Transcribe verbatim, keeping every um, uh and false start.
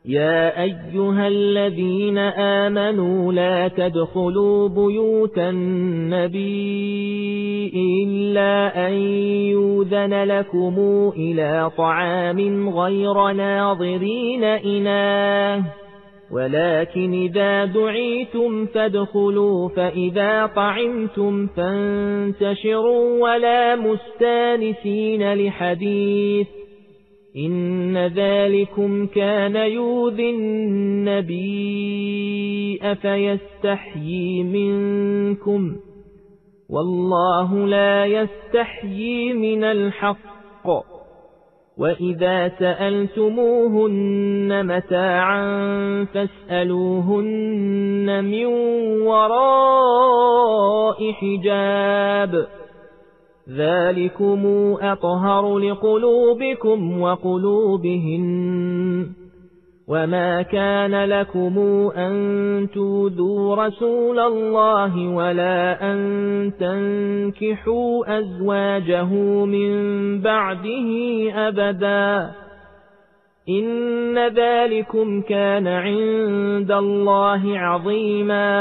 يا أيها الذين آمنوا لا تدخلوا بيوت النبي إلا أن يؤذن لكم إلى طعام غير ناظرين إناه ولكن إذا دعيتم فادخلوا فإذا طعمتم فانتشروا ولا مستانسين لحديث إن ذلكم كان يؤذي النبي فيستحيي منكم والله لا يستحيي من الحق وإذا سألتموهن متاعا فاسألوهن من وراء حجاب ذلكم أطهر لقلوبكم وقلوبهن وما كان لكم أن تؤذوا رسول الله ولا أن تنكحوا أزواجه من بعده أبدا إن ذلكم كان عند الله عظيما